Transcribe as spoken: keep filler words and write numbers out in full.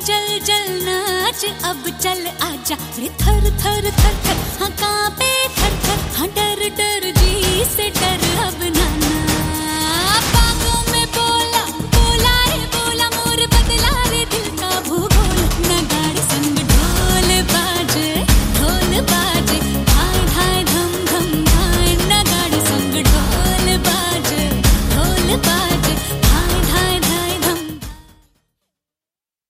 जल जल नाच अब चल आजा रे थर थर थर थर हाँ कांपे थर थर हाँ डर डर